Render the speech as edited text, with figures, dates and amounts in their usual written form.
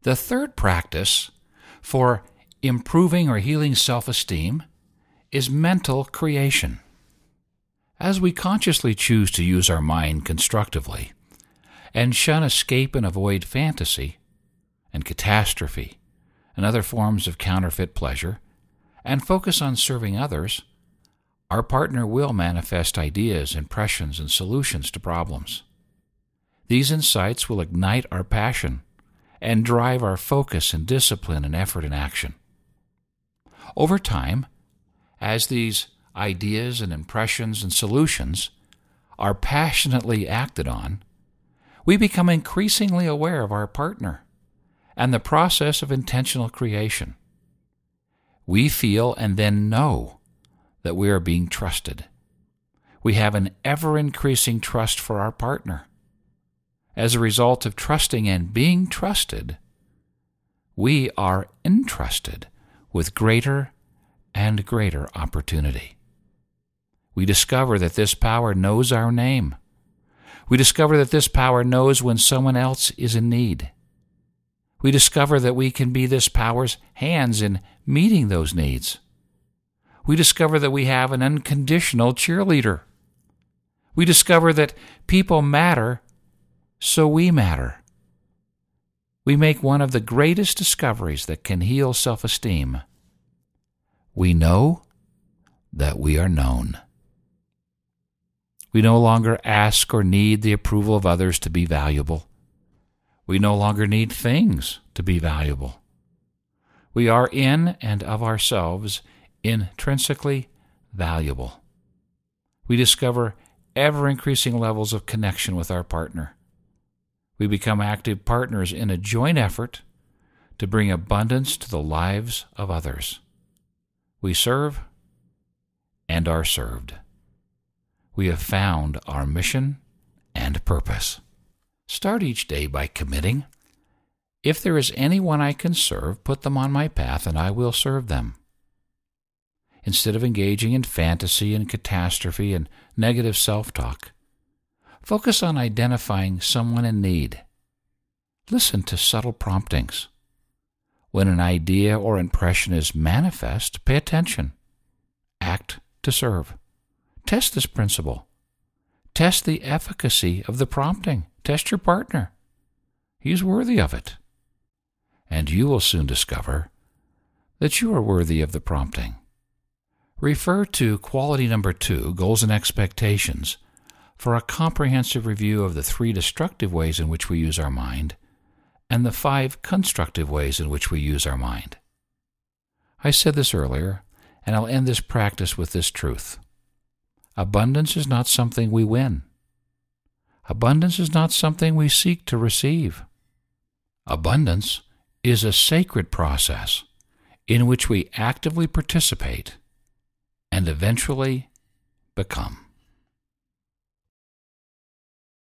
The third practice for improving or healing self-esteem is mental creation. As we consciously choose to use our mind constructively and shun escape and avoid fantasy and catastrophe and other forms of counterfeit pleasure, and focus on serving others, our partner will manifest ideas, impressions, and solutions to problems. These insights will ignite our passion and drive our focus and discipline and effort and action. Over time, as these ideas and impressions and solutions are passionately acted on, we become increasingly aware of our partner and the process of intentional creation. We feel and then know that we are being trusted. We have an ever-increasing trust for our partner. As a result of trusting and being trusted, we are entrusted with greater and greater opportunity. We discover that this power knows our name. We discover that this power knows when someone else is in need. We discover that we can be this power's hands in meeting those needs. We discover that we have an unconditional cheerleader. We discover that people matter, so we matter. We make one of the greatest discoveries that can heal self-esteem. We know that we are known. We no longer ask or need the approval of others to be valuable. We no longer need things to be valuable. We are in and of ourselves intrinsically valuable. We discover ever-increasing levels of connection with our partner. We become active partners in a joint effort to bring abundance to the lives of others. We serve and are served. We have found our mission and purpose. Start each day by committing, if there is anyone I can serve, put them on my path and I will serve them. Instead of engaging in fantasy and catastrophe and negative self-talk, focus on identifying someone in need. Listen to subtle promptings. When an idea or impression is manifest, pay attention. Act to serve. Test this principle. Test the efficacy of the prompting. Test your partner. He is worthy of it. And you will soon discover that you are worthy of the prompting. Refer to quality number 2, Goals and Expectations, for a comprehensive review of the 3 destructive ways in which we use our mind and the 5 constructive ways in which we use our mind. I said this earlier, and I'll end this practice with this truth. Abundance is not something we win. Abundance is not something we seek to receive. Abundance is a sacred process in which we actively participate and eventually become.